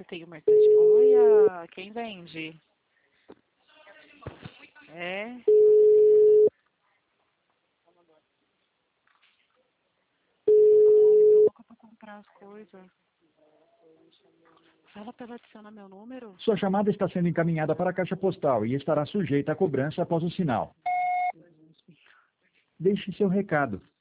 tem o mercadinho. Olha, quem vende? É. Tô louca pra comprar as coisas. Fala pra ela adicionar meu número. Sua chamada está sendo encaminhada para a caixa postal e estará sujeita a cobrança após o sinal. Deixe seu recado.